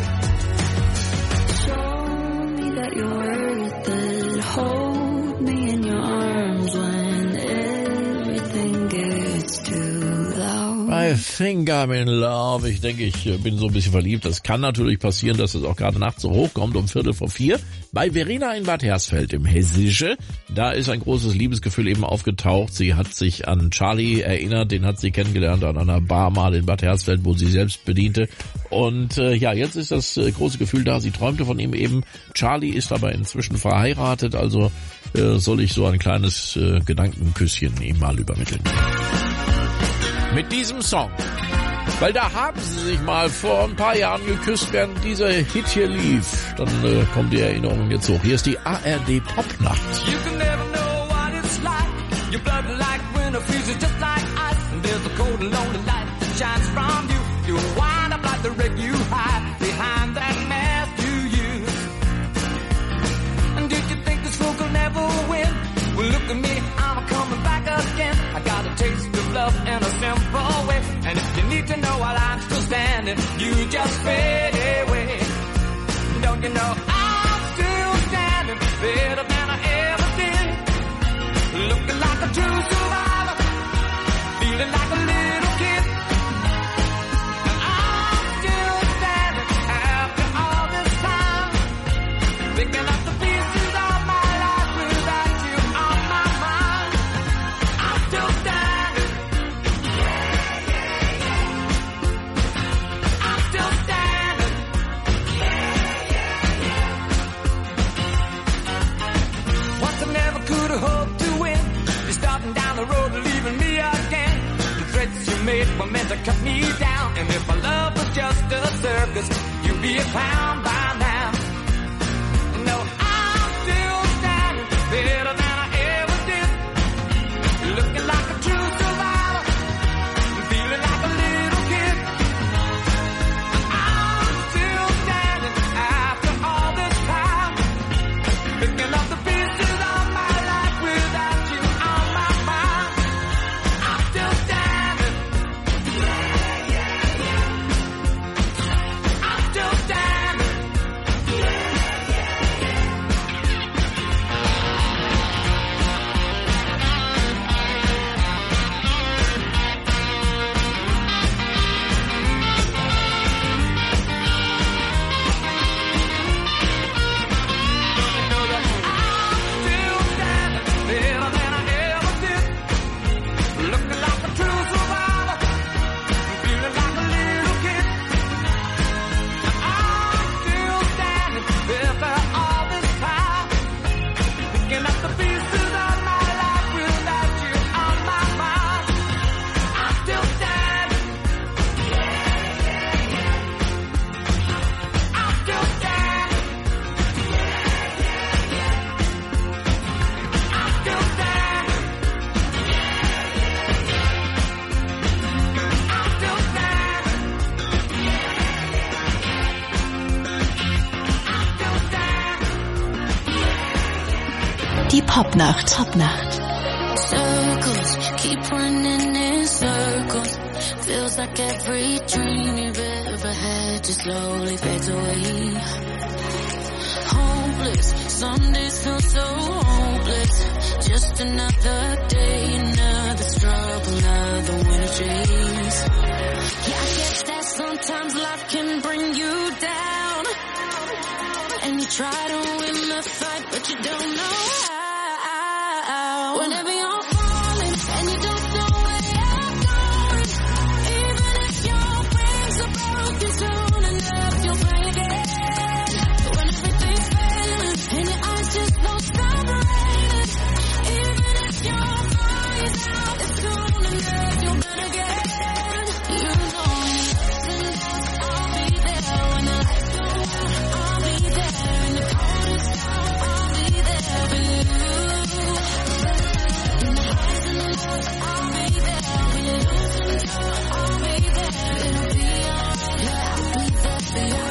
Show me that you're worth it. Hold me in your arms when everything gets too loud. I think I'm in love. Ich denke, ich äh, bin so ein bisschen verliebt. Das kann natürlich passieren, dass es auch gerade nachts so hochkommt, um Viertel vor vier. Bei Verena in Bad Hersfeld im Hessische, da ist ein großes Liebesgefühl eben aufgetaucht. Sie hat sich an Charlie erinnert, den hat sie kennengelernt an einer Bar mal in Bad Hersfeld, wo sie selbst bediente. Und äh, ja, jetzt ist das äh, große Gefühl da. Sie träumte von ihm eben. Charlie ist aber inzwischen verheiratet, also äh, soll ich so ein kleines äh, Gedankenküsschen ihm mal übermitteln. Mit diesem Song. Weil da haben sie sich mal vor ein paar Jahren geküsst, während dieser Hit hier lief. Dann äh, kommt die Erinnerung jetzt hoch. Hier ist die A R D Popnacht. You can never know what it's like. Your blood like winter freezes just like ice. And there's a cold and lonely light that shines from you. You wind up like the wreck you hide behind that mask you use. And did you think this fool could never win? Well, look at me, I'm coming back again. I got a taste of love in a simple way. And if you need to know while I'm still standing, you just fail. like a true survivor, feeling like a little kid. And I'm still standing after all this time, picking up the pieces of my life without you on my mind. I'm still standing. I'm still standing. Once I never could have hoped to win. You're starting down the road and leaving me again. The threats you made were meant to cut me down. And if my love was just a circus, you'd be a clown by now. No, I'm still standing better than I ever did. Looking like a true survivor, feeling like a little kid. And I'm still standing after all this time, picking up the pieces of my life without you on my mind. I'm still standing. I'm still standing. Still standing better than I ever did. Looking like a true survivor, feeling like a little kid. I'm still standing better all this time, picking up the pieces of my life without you on my mind. I'm still standing. I'm still standing. I'm still standing. I'm still standing. Die Popnacht. Popnacht. Circles keep running in circles. Feels like every dream you've ever had just slowly fades away. Hopeless, some days feel so hopeless. Just another day, another struggle, another winter chase. Yeah, I guess that sometimes life can bring you down, and you try to win the fight, but you don't know how. Whenever you're falling and you don't know where you're going, even if your wings are broken soon enough, you'll fly again. When everything's failing and your eyes just won't stop raining, even if your body's out, it's soon enough you'll burn again. You know when the ups and downs, I'll be there. When the lights go out, I'll be there. In the coldest hour, I'll be there for you. In the highs and the lows, I'll be there. When you lose control, I'll be there. It'll be alright, yeah, I'll be there for you.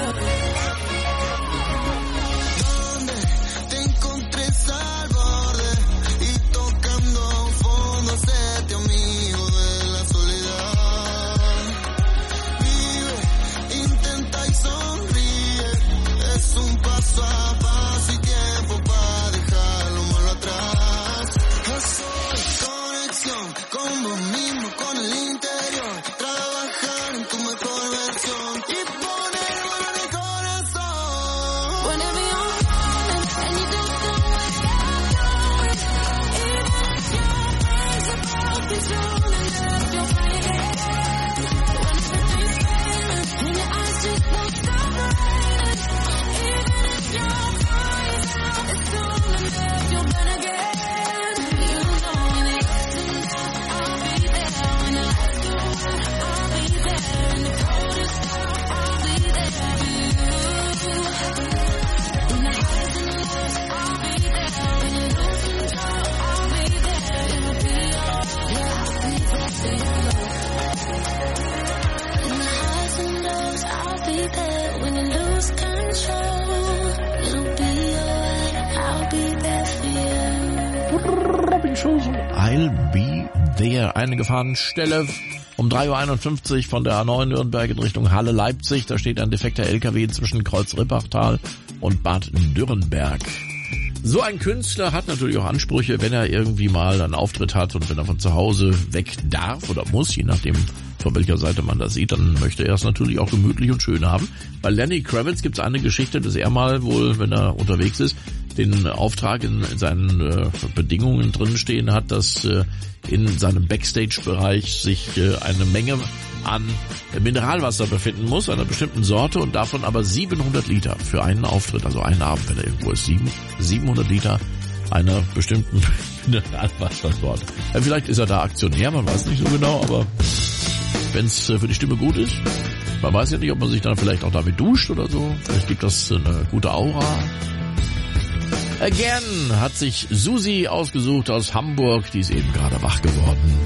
Te encontres al borde y tocando fondo, séte amigo de la soledad. Vive, intenta y sonríe, es un paso a paso y tiempo para dejar lo malo atrás. Eso es conexión con vos mismo, con el interior, trabajar en tu mejor versión y poner en el corazón. Whenever you're falling and you don't know where you're going, even if your wings are broken soon enough, you'll fly again. When everything's failing and your eyes just won't stop raining, even if your body's out, it's soon enough you'll burn again. You know when the ups and downs, I'll be there. When the lights go out, I'll be there. In the coldest hour, I'll be there for you. In the highs and the lows, I'll be there. When you lose control, I'll be there. It'll be alright, yeah, I'll be there for you. In the highs and lows, I'll be there. When you lose control, it'll be alright, I'll be there for you. Robin Schulz, I'll be there. Eine Gefahrenstelle um drei Uhr einundfünfzig von der A neun Nürnberg in Richtung Halle-Leipzig. Da steht ein defekter L K W zwischen Kreuz-Rippachtal und Bad Dürrenberg. So ein Künstler hat natürlich auch Ansprüche, wenn er irgendwie mal einen Auftritt hat und wenn er von zu Hause weg darf oder muss, je nachdem von welcher Seite man das sieht, dann möchte er es natürlich auch gemütlich und schön haben. Bei Lenny Kravitz gibt es eine Geschichte, dass er mal wohl, wenn er unterwegs ist, den Auftrag in, in seinen äh, Bedingungen drin stehen hat, dass äh, in seinem Backstage-Bereich sich äh, eine Menge an Mineralwasser befinden muss, einer bestimmten Sorte, und davon aber siebenhundert Liter für einen Auftritt, also einen Abend, wenn er irgendwo ist, sieben, siebenhundert Liter einer bestimmten Mineralwassersorte. Ja, vielleicht ist er da Aktionär, man weiß nicht so genau, aber wenn es für die Stimme gut ist, man weiß ja nicht, ob man sich dann vielleicht auch damit duscht oder so, vielleicht gibt das eine gute Aura. Again hat sich Susi ausgesucht aus Hamburg, die ist eben gerade wach geworden.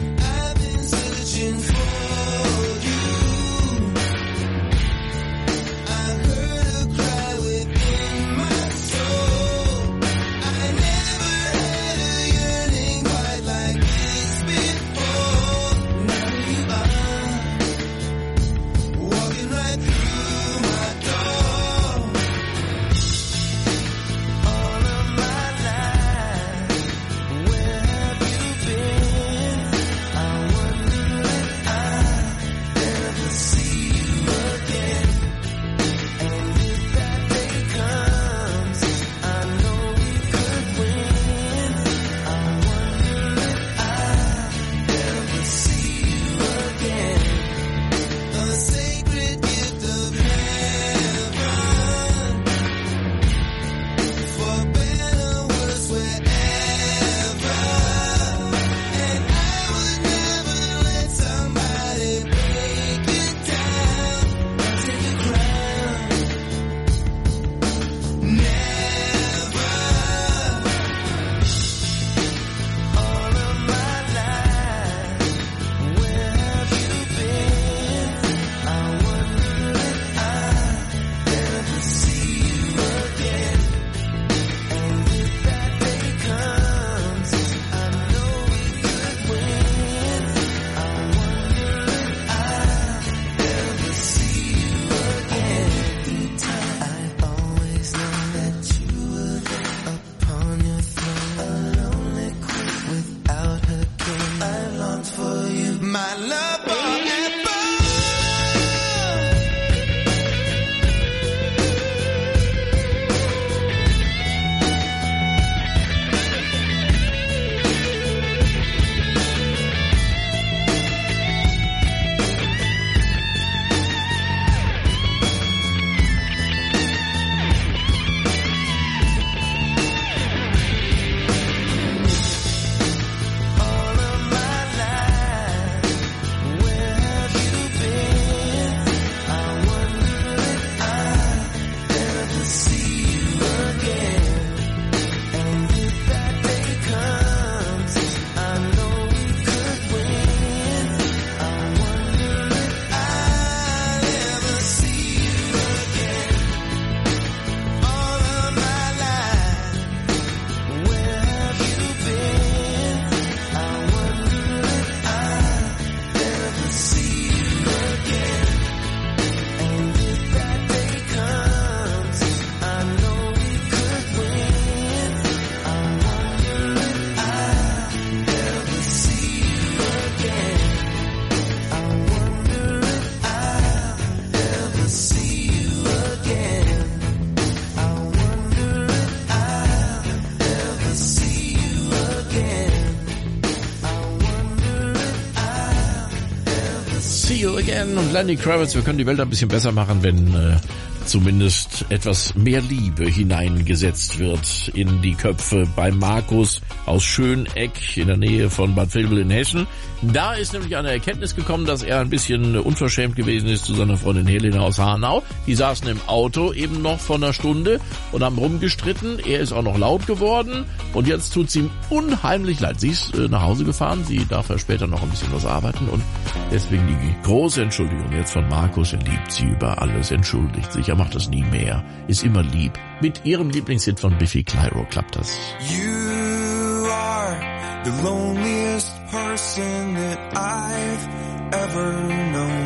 Und Lenny Kravitz, wir können die Welt ein bisschen besser machen, wenn äh, zumindest etwas mehr Liebe hineingesetzt wird in die Köpfe bei Markus aus Schöneck in der Nähe von Bad Vilbel in Hessen. Da ist nämlich eine Erkenntnis gekommen, dass er ein bisschen unverschämt gewesen ist zu seiner Freundin Helena aus Hanau. Die saßen im Auto eben noch vor einer Stunde und haben rumgestritten. Er ist auch noch laut geworden und jetzt tut es ihm unheimlich leid. Sie ist äh, nach Hause gefahren, sie darf ja später noch ein bisschen was arbeiten und deswegen die große Entschuldigung jetzt von Markus. Er liebt sie über alles, entschuldigt sich, er macht das nie mehr, ist immer lieb. Mit ihrem Lieblingshit von Biffy Clyro klappt das. You are the loneliest person that I've ever known.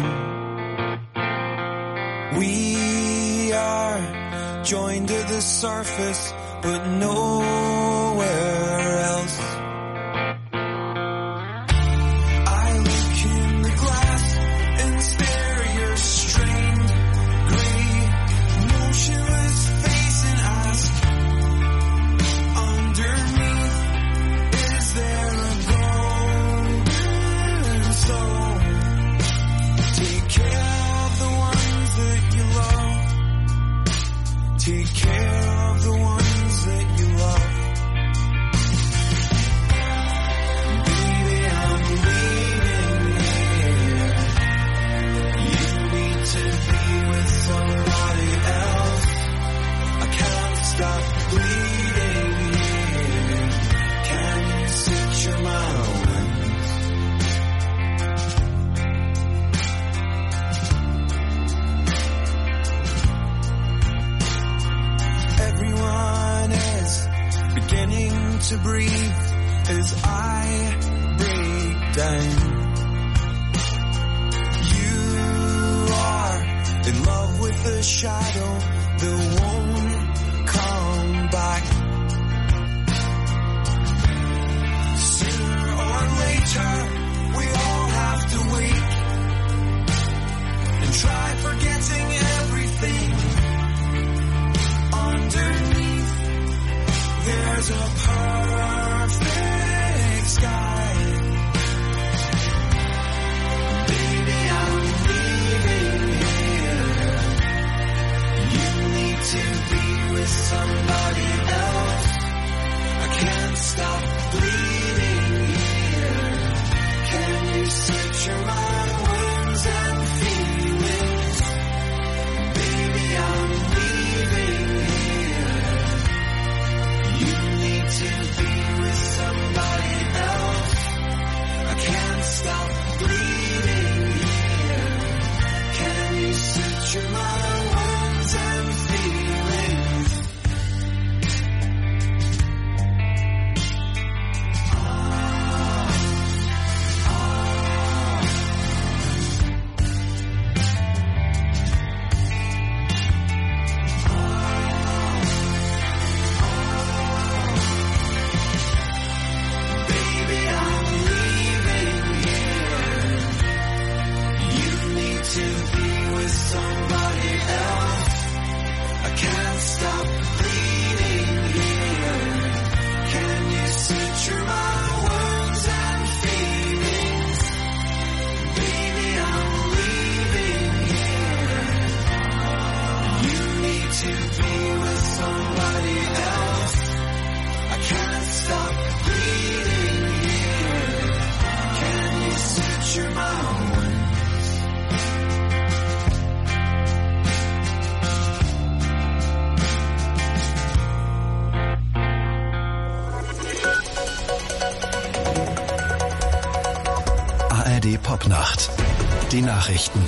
We are joined to the surface but nowhere else. I look in the glass and stare at your strained, gray, motionless face and ask, underneath, is there a golden soul? Take care of the ones that you love. Take care of the ones that you love. Baby, I'm leaving here. You need to be with somebody else. I can't stop bleeding here. Can you secure my wings? Everyone is beginning to breathe as I break down. You are in love with the shadow that won't come back. Sooner or later, we all have to wait and try forgetting everything. Underneath, there's a perfect sky. Baby, I'm leaving here. You need to be with somebody else. I can't stop bleeding here. Can you secure my wings and feelings? Baby, I'm leaving here. You need to be with somebody else. I can't stop bleeding here. Can you secure my wings and feelings? Baby, I'm leaving here. You need to be with somebody else. I can't stop bleeding here. Can you secure my words and feelings? Baby, I'm leaving here. You need to be with somebody else. I can't stop bleeding here. Can you secure my wings? A R D Popnacht. Die Nachrichten.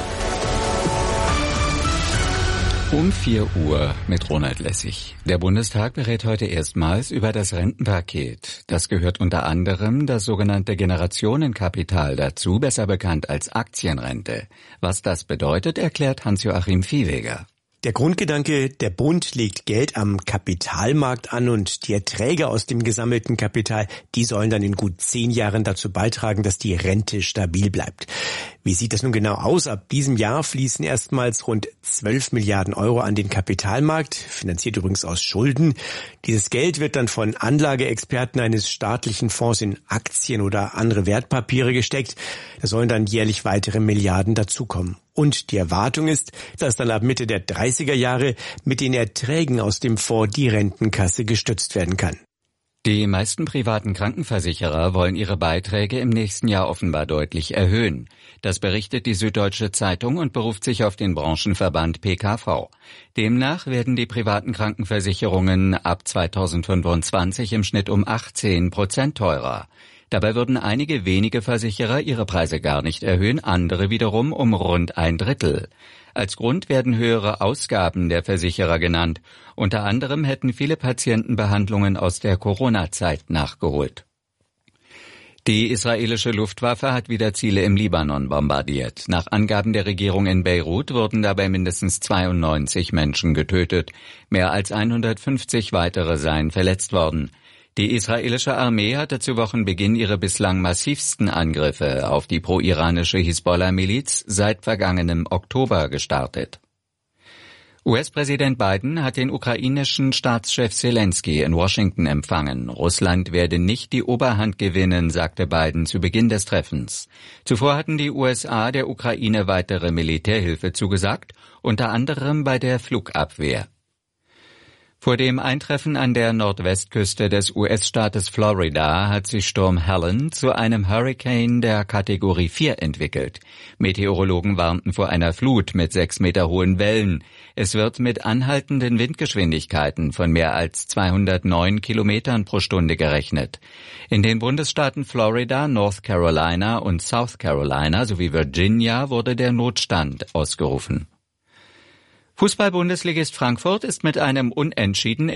Um vier Uhr mit Ronald Lessig. Der Bundestag berät heute erstmals über das Rentenpaket. Das gehört unter anderem das sogenannte Generationenkapital dazu, besser bekannt als Aktienrente. Was das bedeutet, erklärt Hans-Joachim Viehweger. Der Grundgedanke, der Bund legt Geld am Kapitalmarkt an und die Erträge aus dem gesammelten Kapital, die sollen dann in gut zehn Jahren dazu beitragen, dass die Rente stabil bleibt. Wie sieht das nun genau aus? Ab diesem Jahr fließen erstmals rund zwölf Milliarden Euro an den Kapitalmarkt, finanziert übrigens aus Schulden. Dieses Geld wird dann von Anlageexperten eines staatlichen Fonds in Aktien oder andere Wertpapiere gesteckt. Da sollen dann jährlich weitere Milliarden dazukommen. Und die Erwartung ist, dass dann ab Mitte der dreißiger Jahre mit den Erträgen aus dem Fonds die Rentenkasse gestützt werden kann. Die meisten privaten Krankenversicherer wollen ihre Beiträge im nächsten Jahr offenbar deutlich erhöhen. Das berichtet die Süddeutsche Zeitung und beruft sich auf den Branchenverband P K V. Demnach werden die privaten Krankenversicherungen ab zweitausendfünfundzwanzig im Schnitt um achtzehn Prozent teurer. Dabei würden einige wenige Versicherer ihre Preise gar nicht erhöhen, andere wiederum um rund ein Drittel. Als Grund werden höhere Ausgaben der Versicherer genannt. Unter anderem hätten viele Patienten Behandlungen aus der Corona-Zeit nachgeholt. Die israelische Luftwaffe hat wieder Ziele im Libanon bombardiert. Nach Angaben der Regierung in Beirut wurden dabei mindestens zweiundneunzig Menschen getötet. Mehr als hundertfünfzig weitere seien verletzt worden. Die israelische Armee hatte zu Wochenbeginn ihre bislang massivsten Angriffe auf die pro-iranische Hisbollah-Miliz seit vergangenem Oktober gestartet. U S-Präsident Biden hat den ukrainischen Staatschef Zelensky in Washington empfangen. Russland werde nicht die Oberhand gewinnen, sagte Biden zu Beginn des Treffens. Zuvor hatten die U S A der Ukraine weitere Militärhilfe zugesagt, unter anderem bei der Flugabwehr. Vor dem Eintreffen an der Nordwestküste des U S-Staates Florida hat sich Sturm Helen zu einem Hurricane der Kategorie vier entwickelt. Meteorologen warnten vor einer Flut mit sechs Meter hohen Wellen. Es wird mit anhaltenden Windgeschwindigkeiten von mehr als zweihundertneun Kilometern pro Stunde gerechnet. In den Bundesstaaten Florida, North Carolina und South Carolina sowie Virginia wurde der Notstand ausgerufen. Fußball-Bundesligist Frankfurt ist mit einem Unentschieden